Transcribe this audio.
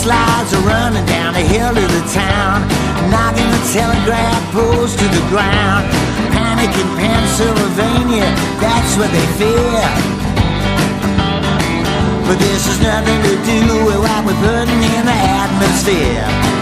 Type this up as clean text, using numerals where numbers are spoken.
mudslides are running down the hill to the town, knocking the telegraph poles to the ground. Panic in Pennsylvania, that's what they fear. But this has nothing to do with what we're putting in the atmosphere.